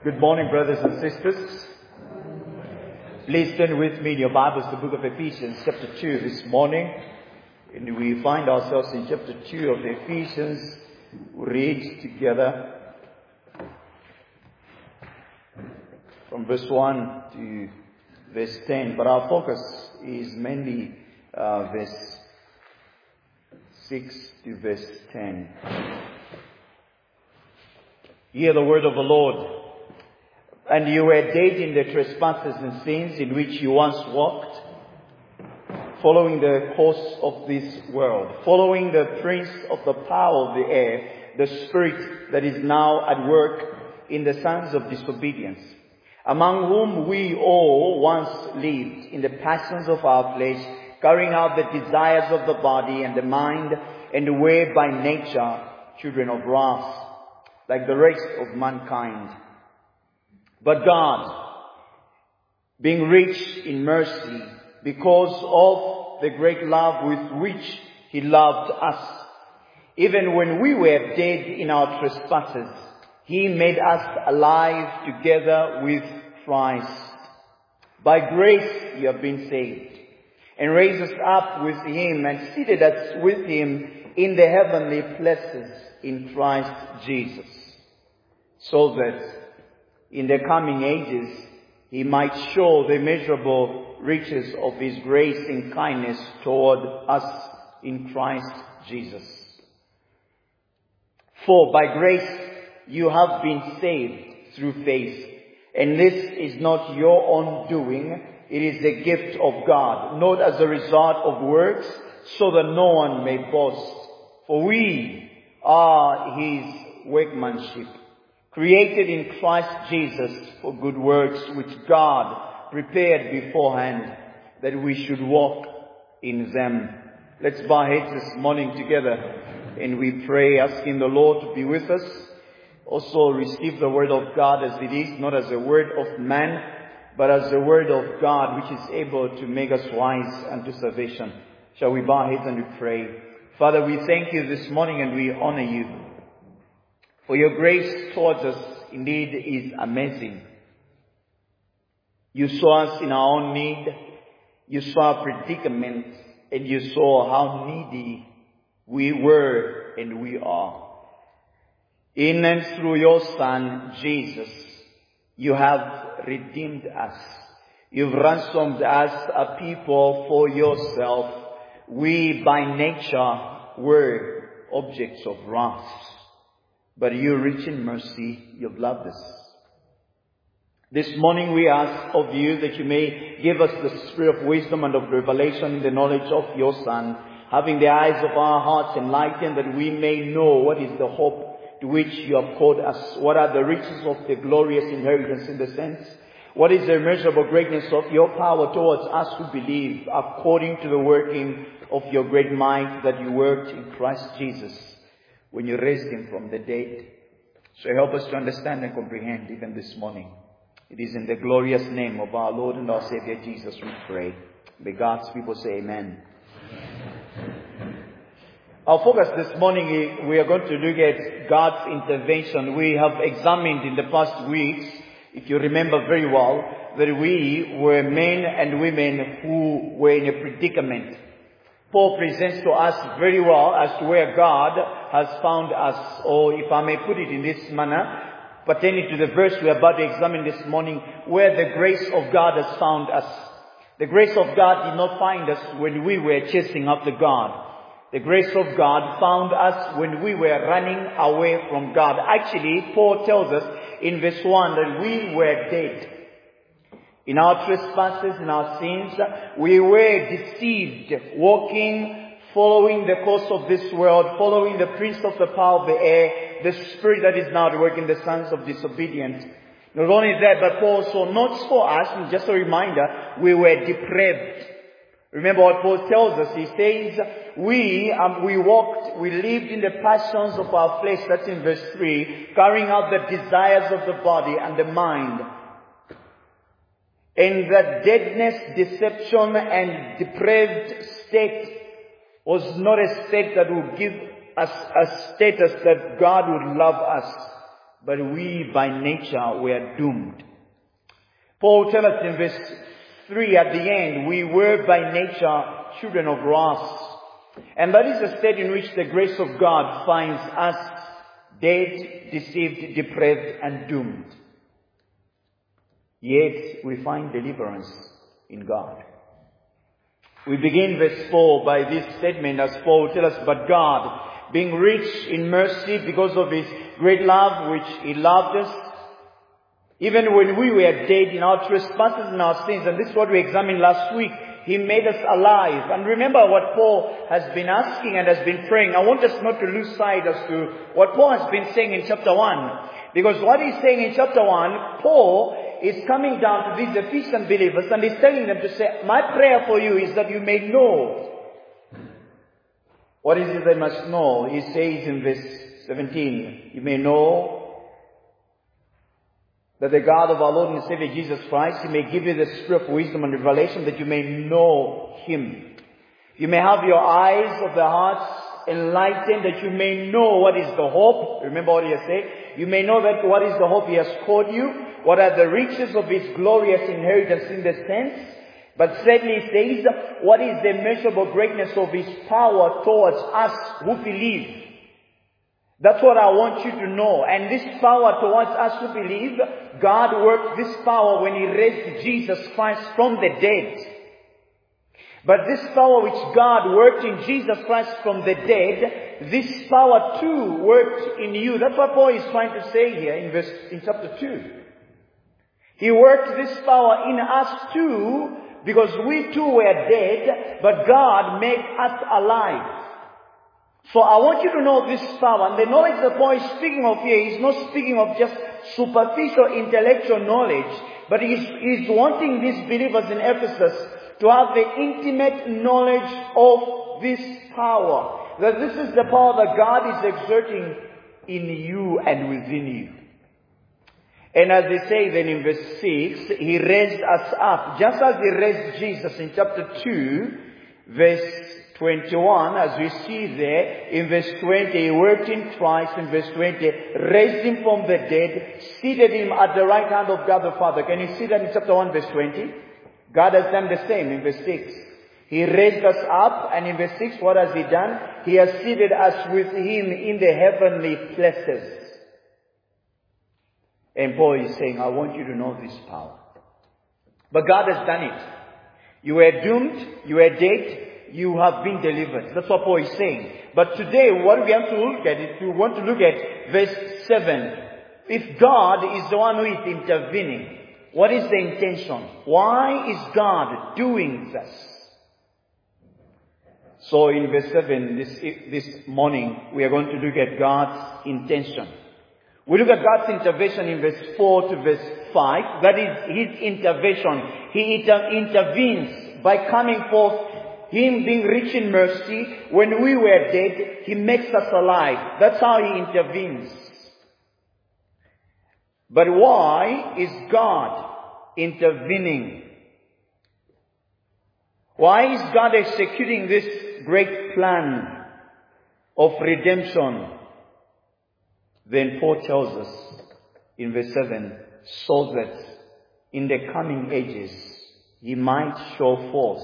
Good morning, brothers and sisters. Please turn with me in your Bibles to the book of Ephesians, chapter 2 this morning. And we find ourselves in chapter 2 of the Ephesians. We read together from verse 1 to verse 10. But our focus is mainly verse 6 to verse 10. Hear the word of the Lord. And you were dead in the trespasses and sins in which you once walked, following the course of this world, following the prince of the power of the air, the spirit that is now at work in the sons of disobedience, among whom we all once lived in the passions of our flesh, carrying out the desires of the body and the mind, and were by nature children of wrath, like the rest of mankind. But God, being rich in mercy, because of the great love with which He loved us, even when we were dead in our trespasses, He made us alive together with Christ. By grace you have been saved, and raised us up with Him, and seated us with Him in the heavenly places in Christ Jesus, so that in the coming ages He might show the immeasurable riches of His grace and kindness toward us in Christ Jesus. For by grace you have been saved through faith, and this is not your own doing, it is the gift of God, not as a result of works, so that no one may boast. For we are His workmanship, created in Christ Jesus for good works, which God prepared beforehand that we should walk in them. Let's bow our heads this morning together and we pray, asking the Lord to be with us. Also receive the word of God as it is, not as a word of man, but as the word of God, which is able to make us wise unto salvation. Shall we bow our heads and we pray? Father, we thank you this morning and we honor you. For your grace towards us indeed is amazing. You saw us in our own need. You saw our predicament, and you saw how needy we were and we are. In and through your Son, Jesus, you have redeemed us. You've ransomed us a people for yourself. We by nature were objects of wrath. But you, rich in mercy, you've loved us. This morning we ask of you that you may give us the spirit of wisdom and of revelation in the knowledge of your Son, having the eyes of our hearts enlightened, that we may know what is the hope to which you have called us, what are the riches of the glorious inheritance in the saints, what is the immeasurable greatness of your power towards us who believe, according to the working of your great might that you worked in Christ Jesus, when you raised Him from the dead. So help us to understand and comprehend even this morning. It is in the glorious name of our Lord and our Savior Jesus we pray. May God's people say amen. Our focus this morning, we are going to look at God's intervention. We have examined in the past weeks, if you remember very well, that we were men and women who were in a predicament. Paul presents to us very well as to where God has found us, or if I may put it in this manner, pertaining to the verse we are about to examine this morning, where the grace of God has found us. The grace of God did not find us when we were chasing after God. The grace of God found us when we were running away from God. Actually, Paul tells us in verse 1 that we were dead in our trespasses, in our sins. We were deceived, walking, following the course of this world, following the prince of the power of the air, the spirit that is now at work in the sons of disobedience. Not only that, but Paul also notes for us, and just a reminder, we were depraved. Remember what Paul tells us. He says, we lived in the passions of our flesh, that's in verse 3, carrying out the desires of the body and the mind. And that deadness, deception, and depraved state was not a state that would give us a status that God would love us. but we by nature were doomed. Paul tells us in verse 3 at the end, we were by nature children of wrath. And that is the state in which the grace of God finds us dead, deceived, depraved, and doomed. Yet we find deliverance in God. We begin verse 4 by this statement as Paul tells us, but God, being rich in mercy because of His great love which He loved us, even when we were dead in our trespasses and our sins, and this is what we examined last week, He made us alive. And remember what Paul has been asking and has been praying. I want us not to lose sight as to what Paul has been saying in chapter 1. Because what he's saying in chapter 1, Paul is coming down to these Ephesian believers and he's telling them to say, my prayer for you is that you may know. What is it they must know? He says in verse 17, you may know that the God of our Lord and Savior Jesus Christ, He may give you the spirit of wisdom and revelation that you may know Him. You may have your eyes of the hearts enlightened that you may know what is the hope. Remember what He has said? You may know that what is the hope He has called you. What are the riches of His glorious inheritance in the saints. But thirdly, He says, what is the immeasurable greatness of His power towards us who believe. That's what I want you to know. And this power towards us who believe, God worked this power when He raised Jesus Christ from the dead. But this power which God worked in Jesus Christ from the dead, this power too worked in you. That's what Paul is trying to say here in chapter 2. He worked this power in us too, because we too were dead, but God made us alive. So I want you to know this power. And the knowledge that Paul is speaking of here, he's not speaking of just superficial intellectual knowledge, but he's wanting these believers in Ephesus to have the intimate knowledge of this power. That this is the power that God is exerting in you and within you. And as they say then in verse 6, He raised us up. Just as He raised Jesus in chapter 2, verse 21, as we see there, in verse 20, He worked in Christ, in verse 20, raised Him from the dead, seated Him at the right hand of God the Father. Can you see that in chapter 1, verse 20? God has done the same in verse 6. He raised us up, and in verse 6, what has He done? He has seated us with Him in the heavenly places. And Paul is saying, I want you to know this power. But God has done it. You were doomed, you were dead, you have been delivered. That's what Paul is saying. But today, what we have to look at is, we want to look at verse 7. If God is the one who is intervening, what is the intention? Why is God doing this? So in verse 7, this morning, we are going to look at God's intention. We look at God's intervention in verse 4 to verse 5. That is His intervention. He intervenes by coming forth. Him being rich in mercy, when we were dead, He makes us alive. That's how He intervenes. But why is God intervening? Why is God executing this great plan of redemption? Then Paul tells us in verse 7, so that in the coming ages He might show forth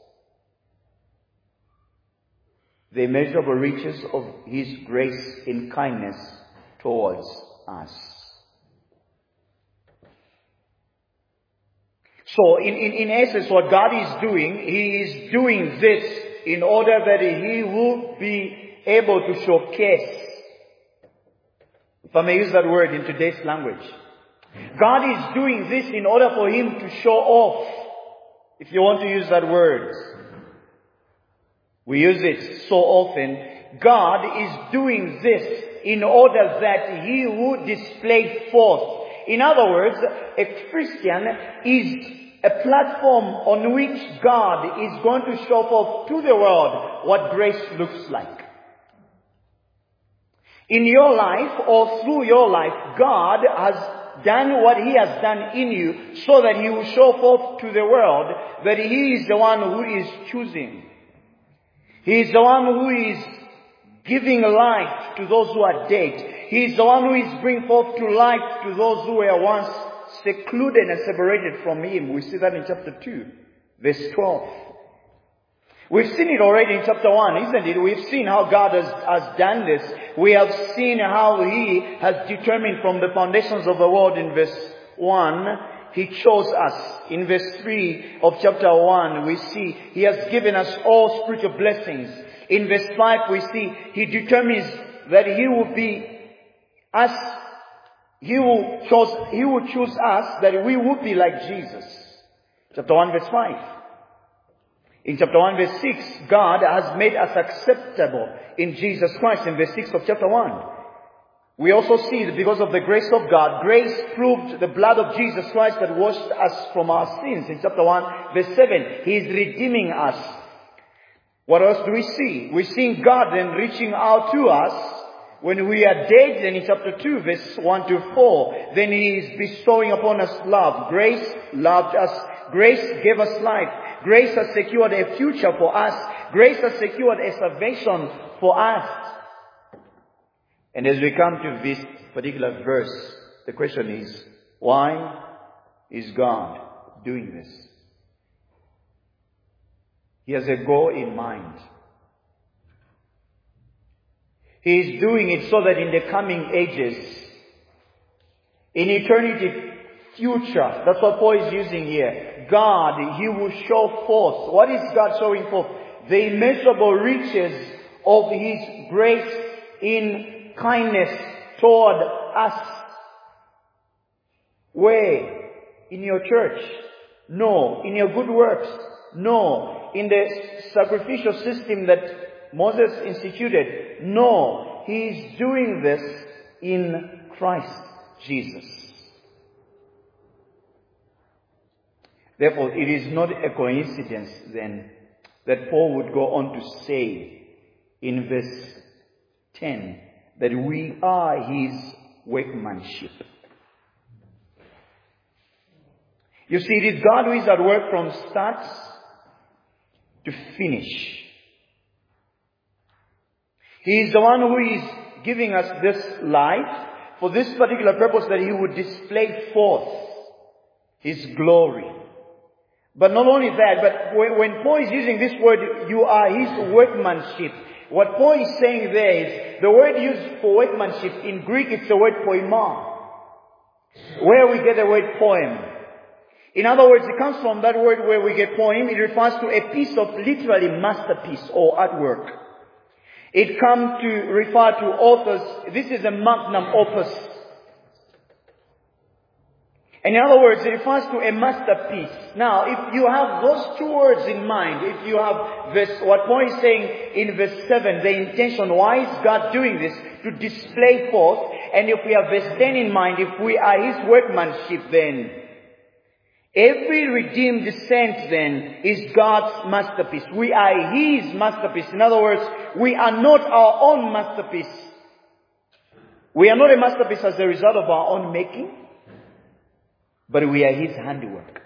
the immeasurable riches of His grace in kindness towards us. So in essence, what God is doing, He is doing this in order that He will be able to showcase, if I may use that word in today's language. God is doing this in order for Him to show off, if you want to use that word. We use it so often. God is doing this in order that He would display forth. In other words, a Christian is a platform on which God is going to show forth to the world what grace looks like. In your life or through your life, God has done what He has done in you so that He will show forth to the world that He is the one who is choosing. He is the one who is giving life to those who are dead. He is the one who is bringing forth to light to those who were once secluded and separated from Him. We see that in chapter 2, verse 12. We've seen it already in chapter 1, isn't it? We've seen how God has done this. We have seen how He has determined from the foundations of the world in verse 1. He chose us. In verse 3 of chapter 1, we see He has given us all spiritual blessings. In verse 5, we see He determines that He will be us. He will choose us that we would be like Jesus. Chapter 1, verse 5. In chapter 1, verse 6, God has made us acceptable in Jesus Christ. In verse 6 of chapter 1. We also see that because of the grace of God, grace proved the blood of Jesus Christ that washed us from our sins. In chapter 1, verse 7, He is redeeming us. What else do we see? We see God then reaching out to us when we are dead. Then in chapter 2, verse 1 to 4, then He is bestowing upon us love. Grace loved us. Grace gave us life. Grace has secured a future for us. Grace has secured a salvation for us. And as we come to this particular verse, the question is, why is God doing this? He has a goal in mind. He is doing it so that in the coming ages, in eternity future, that's what Paul is using here, God, He will show forth. What is God showing forth? The immeasurable riches of His grace in kindness toward us. Where? In your church? No. In your good works? No. In the sacrificial system that Moses instituted? No. He is doing this in Christ Jesus. Therefore, it is not a coincidence then that Paul would go on to say in verse 10 that we are His workmanship. You see, it is God who is at work from start to finish. He is the one who is giving us this life for this particular purpose, that He would display forth His glory. But not only that, but when Paul is using this word, you are His workmanship. What Paul is saying there is, the word used for workmanship in Greek, it's the word poema, where we get the word poem. In other words, it comes from that word where we get poem. It refers to a piece of literally masterpiece or artwork. It comes to refer to authors. This is a magnum opus. In other words, it refers to a masterpiece. Now, if you have those two words in mind, if you have what Paul is saying in verse 7, the intention, why is God doing this? To display forth. And if we have verse 10 in mind, if we are His workmanship, then every redeemed saint then is God's masterpiece. We are His masterpiece. In other words, we are not our own masterpiece. We are not a masterpiece as a result of our own making, but we are His handiwork.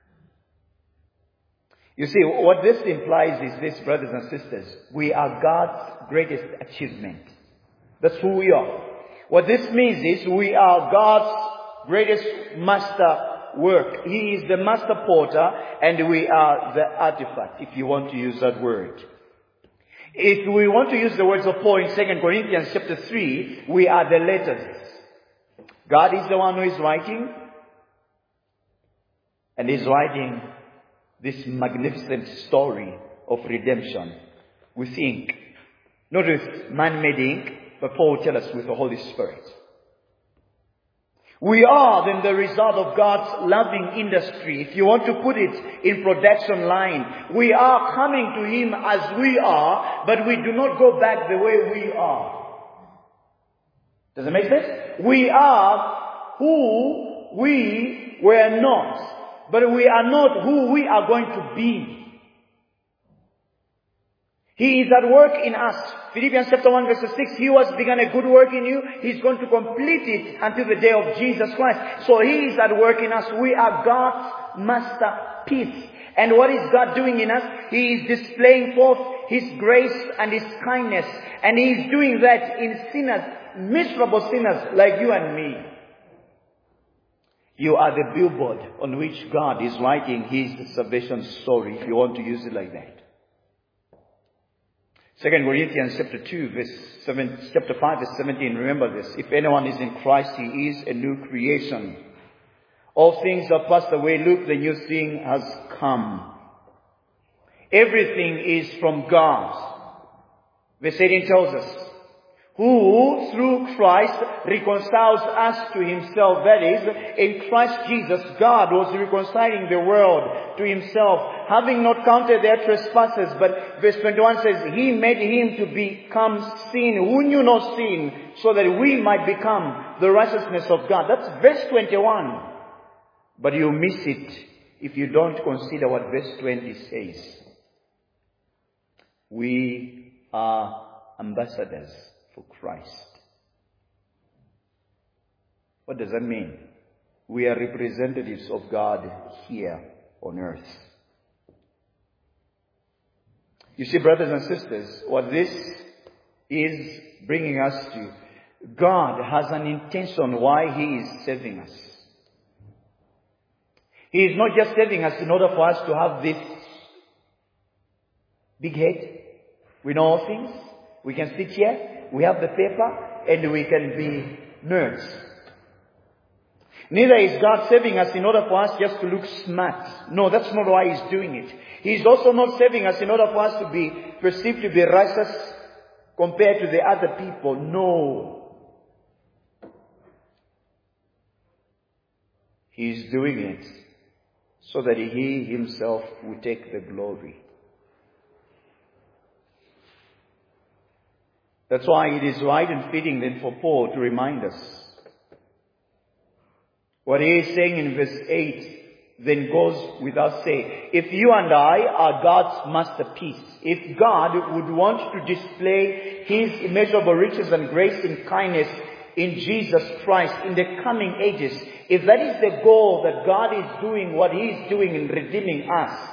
You see, what this implies is this, brothers and sisters. We are God's greatest achievement. That's who we are. What this means is we are God's greatest master work. He is the master potter and we are the artifact, if you want to use that word. If we want to use the words of Paul in 2 Corinthians chapter 3, we are the letters. God is the one who is writing. And He's writing this magnificent story of redemption with ink. Not with man-made ink, but Paul will tell us with the Holy Spirit. We are then the result of God's loving industry. If you want to put it in production line, we are coming to Him as we are, but we do not go back the way we are. Does it make sense? We are who we were not. But we are not who we are going to be. He is at work in us. Philippians chapter 1 verse 6, He who has begun a good work in you, He's going to complete it until the day of Jesus Christ. So He is at work in us. We are God's masterpiece. And what is God doing in us? He is displaying forth His grace and His kindness. And He is doing that in sinners miserable sinners like you and me. You are the billboard on which God is writing His salvation story, if you want to use it like that. 2 Corinthians chapter 5 verse 17, remember this. If anyone is in Christ, he is a new creation. All things are passed away. Look, the new thing has come. Everything is from God. Verse 18 tells us, who through Christ reconciles us to Himself. That is, in Christ Jesus, God was reconciling the world to Himself, having not counted their trespasses. But verse 21 says, He made Him to become sin, who knew no sin, so that we might become the righteousness of God. That's verse 21. But you miss it if you don't consider what verse 20 says. We are ambassadors for Christ. What does that mean? We are representatives of God here on earth. You see, brothers and sisters, what this is bringing us to, God has an intention why He is saving us. He is not just saving us in order for us to have this big head. We know all things. We can sit here, we have the paper, and we can be nerds. Neither is God saving us in order for us just to look smart. No, that's not why He's doing it. He's also not saving us in order for us to be perceived to be righteous compared to the other people. No. He's doing it so that He Himself will take the glory. That's why it is right and fitting then for Paul to remind us. What he is saying in verse 8 then goes without saying. If you and I are God's masterpiece, if God would want to display His immeasurable riches and grace and kindness in Jesus Christ in the coming ages, if that is the goal that God is doing what He is doing in redeeming us,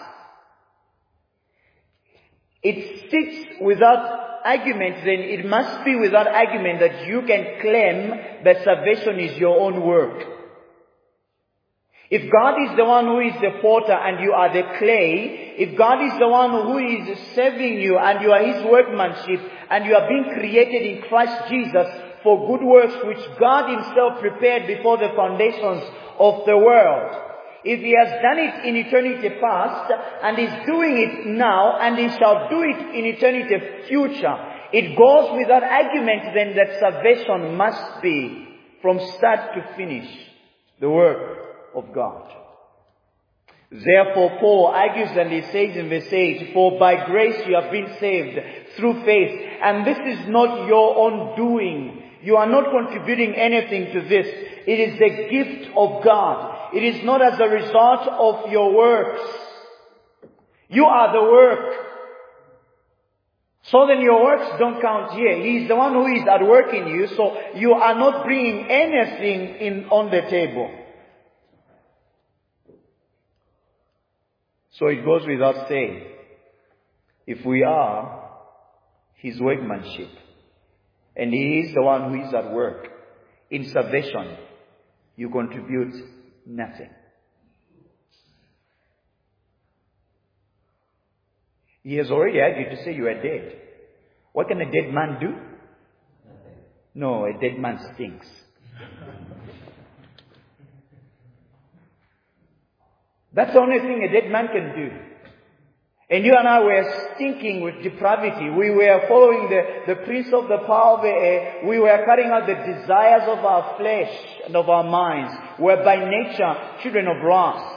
it sits without argument, then it must be without argument that you can claim that salvation is your own work. If God is the one who is the potter and you are the clay, if God is the one who is saving you and you are His workmanship and you are being created in Christ Jesus for good works which God Himself prepared before the foundations of the world, if He has done it in eternity past and is doing it now and He shall do it in eternity future, it goes without argument then that salvation must be from start to finish the work of God. Therefore Paul argues and he says in verse 8, for by grace you have been saved through faith, and this is not your own doing. You are not contributing anything to this. It is the gift of God. It is not as a result of your works. You are the work. So then your works don't count here. He is the one who is at work in you, so you are not bringing anything on the table. So it goes without saying, if we are His workmanship, and He is the one who is at work in salvation, you contribute nothing. He has already argued to say you are dead. What can a dead man do? Nothing. No, a dead man stinks. That's the only thing a dead man can do. And you and I were stinking with depravity. We were following the prince of the power of the air. We were carrying out the desires of our flesh and of our minds. We were by nature children of wrath.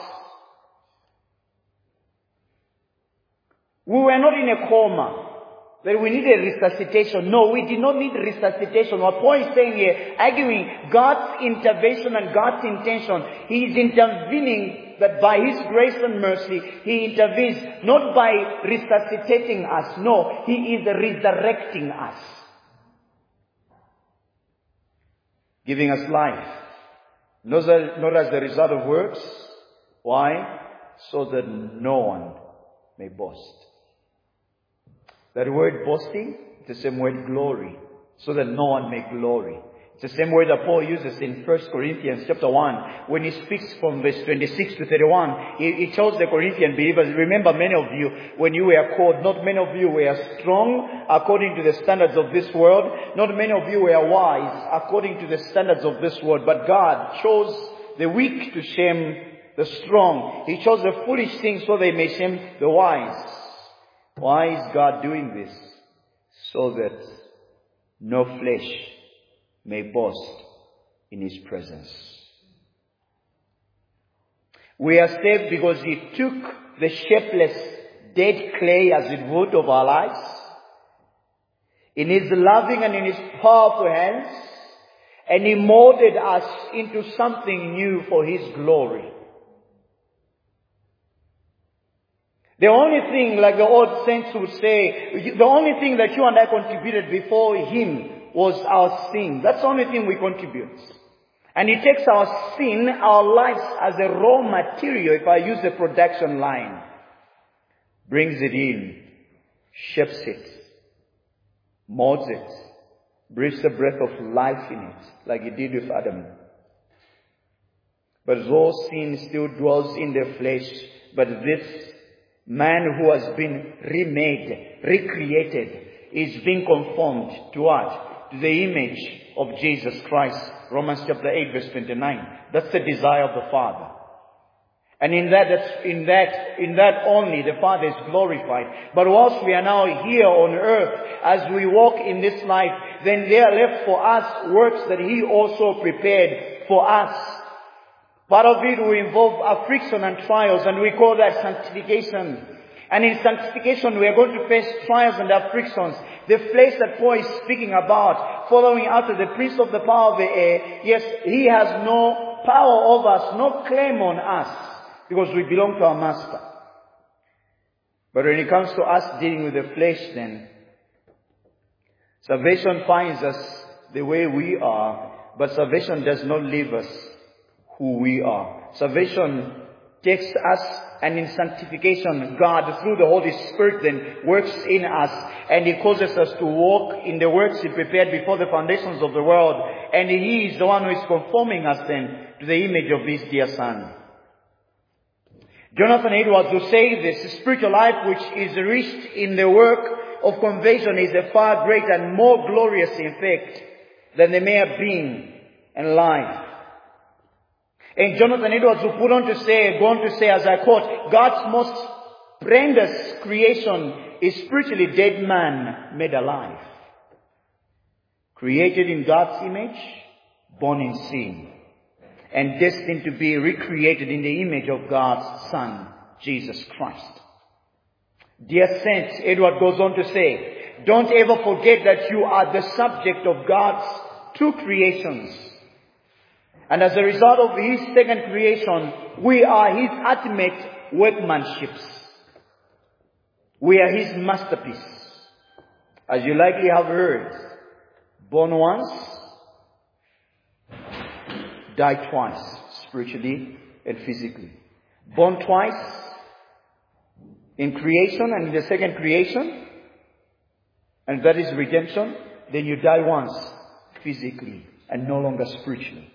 We were not in a coma that we needed resuscitation. No, we did not need resuscitation. What Paul is saying here, arguing God's intervention and God's intention. He is intervening that by His grace and mercy, He intervenes not by resuscitating us. No, He is resurrecting us. Giving us life. Not as the result of works. Why? So that no one may boast. That word boasting, the same word glory. so that no one may glory. It's the same word that Paul uses in 1 Corinthians chapter 1. When he speaks from verse 26 to 31, he tells the Corinthian believers, remember many of you, when you were called, not many of you were strong according to the standards of this world. Not many of you were wise according to the standards of this world. But God chose the weak to shame the strong. He chose the foolish things so they may shame the wise. Why is God doing this? So that no flesh may boast in His presence. We are saved because He took the shapeless, dead clay, as it would, of our lives in His loving and in His powerful hands, and He molded us into something new for His glory. The only thing, like the old saints would say, the only thing that you and I contributed before Him was our sin. That's the only thing we contribute. And He takes our sin, our lives, as a raw material, if I use the production line, brings it in, shapes it, molds it, breathes the breath of life in it, like He did with Adam. But though sin still dwells in the flesh, but this man who has been remade, recreated, is being conformed to what? To the image of Jesus Christ. Romans chapter 8 verse 29. That's the desire of the Father. And in that only the Father is glorified. But whilst we are now here on earth, as we walk in this life, then there are left for us works that He also prepared for us. Part of it will involve affliction and trials, and we call that sanctification. And in sanctification, we are going to face trials and afflictions. The flesh that Paul is speaking about, following after the prince of the power of the air, yes, he has no power over us, no claim on us, because we belong to our Master. But when it comes to us dealing with the flesh, then salvation finds us the way we are, but salvation does not leave us who we are. Salvation takes us, and in sanctification, God, through the Holy Spirit, then works in us, and He causes us to walk in the works He prepared before the foundations of the world, and He is the one who is conforming us then to the image of His dear Son. Jonathan Edwards will say this: spiritual life which is reached in the work of conversion is a far greater and more glorious effect than the mere being and life. And Jonathan Edwards will go on to say, as I quote, God's most precious creation is spiritually dead man made alive. Created in God's image, born in sin, and destined to be recreated in the image of God's Son, Jesus Christ. Dear saints, Edward goes on to say, don't ever forget that you are the subject of God's two creations. And as a result of His second creation, we are His ultimate workmanships. We are His masterpiece. As you likely have heard, born once, die twice, spiritually and physically. Born twice, in creation and in the second creation, and that is redemption. Then you die once, physically, and no longer spiritually.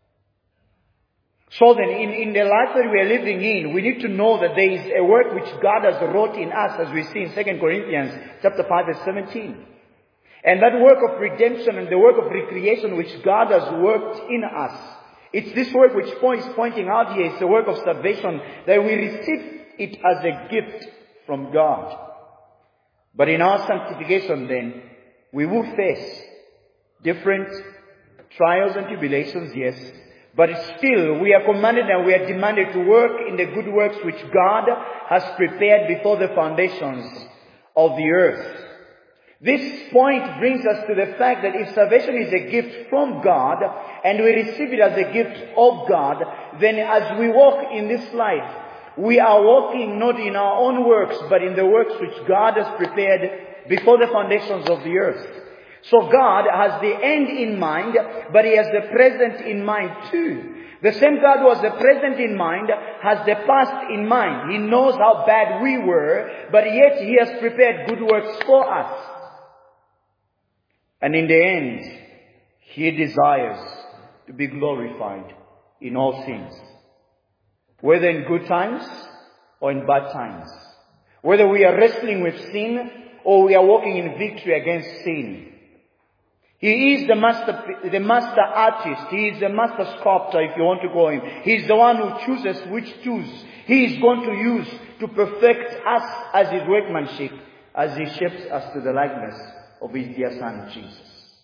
So then, in the life that we are living in, we need to know that there is a work which God has wrought in us, as we see in 2 Corinthians chapter 5 verse 17. And that work of redemption and the work of recreation which God has worked in us, it's this work which Paul is pointing out here. It's the work of salvation, that we receive it as a gift from God. But in our sanctification then, we will face different trials and tribulations, yes. But still, we are commanded and we are demanded to work in the good works which God has prepared before the foundations of the earth. This point brings us to the fact that if salvation is a gift from God, and we receive it as a gift of God, then as we walk in this life, we are walking not in our own works, but in the works which God has prepared before the foundations of the earth. So God has the end in mind, but He has the present in mind too. The same God who has the present in mind has the past in mind. He knows how bad we were, but yet He has prepared good works for us. And in the end, He desires to be glorified in all things. Whether in good times or in bad times. Whether we are wrestling with sin or we are walking in victory against sin. He is the master artist. He is the master sculptor, if you want to call him. He is the one who chooses which tools He is going to use to perfect us as His workmanship, as He shapes us to the likeness of His dear Son, Jesus.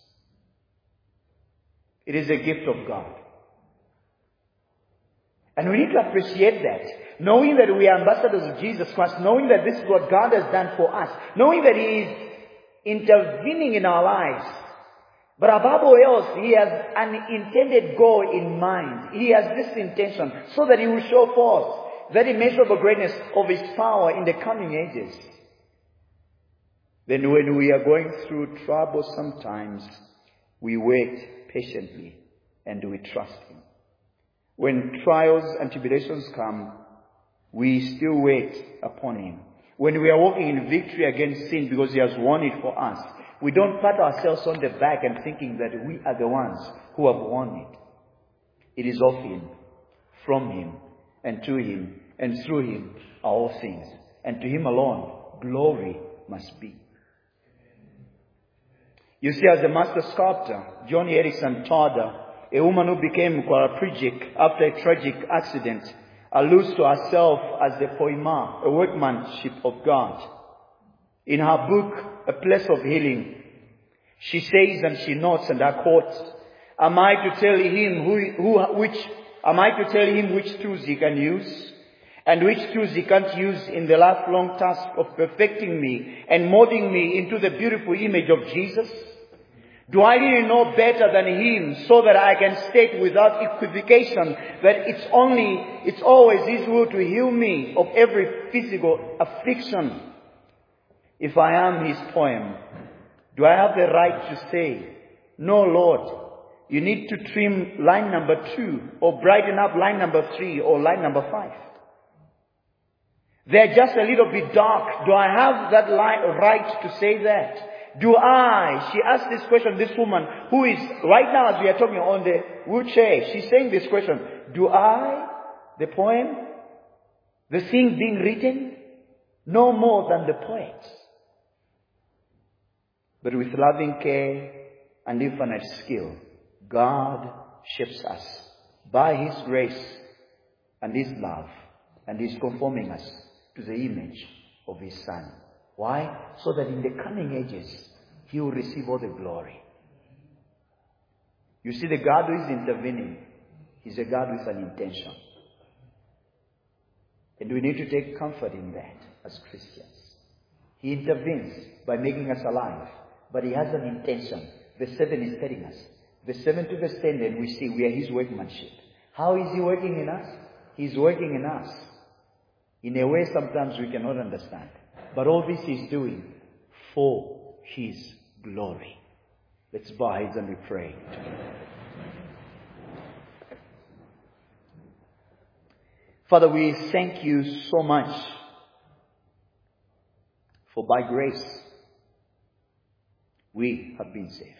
It is a gift of God. And we need to appreciate that. Knowing that we are ambassadors of Jesus Christ, knowing that this is what God has done for us, knowing that He is intervening in our lives. But above all else, He has an intended goal in mind. He has this intention so that He will show forth that immeasurable greatness of His power in the coming ages. Then when we are going through trouble sometimes, we wait patiently and we trust Him. When trials and tribulations come, we still wait upon Him. When we are walking in victory against sin because He has won it for us, we don't pat ourselves on the back and thinking that we are the ones who have won it. It is of Him, from Him, and to Him, and through Him are all things. And to Him alone, glory must be. You see, as a master sculptor, Joni Eareckson Tada, a woman who became quadriplegic after a tragic accident, alludes to herself as the poema, a workmanship of God. In her book, A Place of Healing, she says and she notes, and I quote, Am I to tell him which truths he can use, and which truths he can't use in the lifelong task of perfecting me and molding me into the beautiful image of Jesus? Do I really know better than Him so that I can state without equivocation that it's always His will to heal me of every physical affliction? If I am His poem, do I have the right to say, No, Lord, you need to trim line number 2 or brighten up line number 3 or line number 5? They're just a little bit dark. Do I have that right to say that? She asked this question, this woman, who is, right now as we are talking, on the wheelchair, she's saying this question, do I, the poem, the thing being written, know more than the poet? But with loving care and infinite skill, God shapes us by His grace and His love, and He's conforming us to the image of His Son. Why? So that in the coming ages, He will receive all the glory. You see, the God who is intervening is a God with an intention. And we need to take comfort in that as Christians. He intervenes by making us alive, but He has an intention. Verse 7 is telling us. Verse 7 to verse 10, then we see we are His workmanship. How is He working in us? He's working in us in a way sometimes we cannot understand. But all this He's doing for His glory. Let's bow our heads and we pray together. Father, we thank You so much for by grace we have been saved.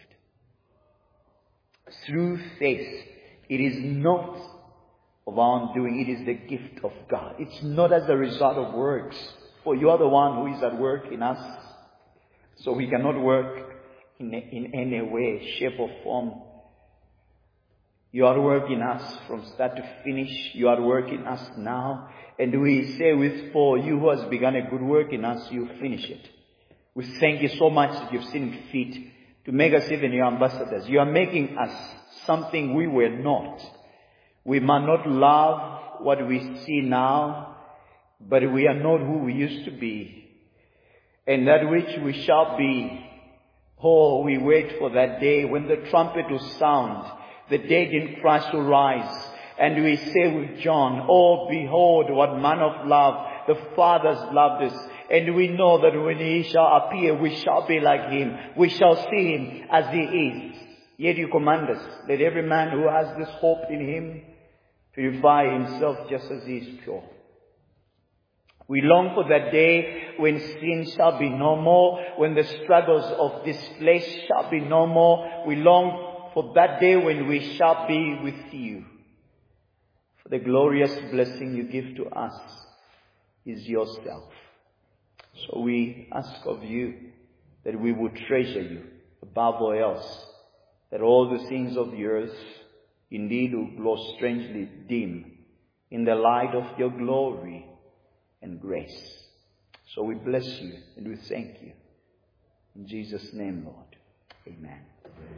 Through faith. It is not of our own doing. It is the gift of God. It's not as a result of works. For You are the one who is at work in us. So we cannot work in any way, shape or form. You are at work in us from start to finish. You are at work in us now. And we say with Paul, You who has begun a good work in us, You finish it. We thank You so much that You've seen fit to make us even Your ambassadors. You are making us something we were not. We might not love what we see now, but we are not who we used to be. And that which we shall be. Oh, we wait for that day when the trumpet will sound, the dead in Christ will rise. And we say with John, Oh, behold, what manner of love the Father has loved us. And we know that when He shall appear, we shall be like Him. We shall see Him as He is. Yet You command us, let every man who has this hope in Him purify himself just as He is pure. We long for that day when sin shall be no more, when the struggles of this flesh shall be no more. We long for that day when we shall be with you. For the glorious blessing you give to us is yourself. So we ask of you that we would treasure you above all else, that all the things of the earth indeed will glow strangely dim in the light of your glory and grace. So we bless you and we thank you. In Jesus' name, Lord. Amen.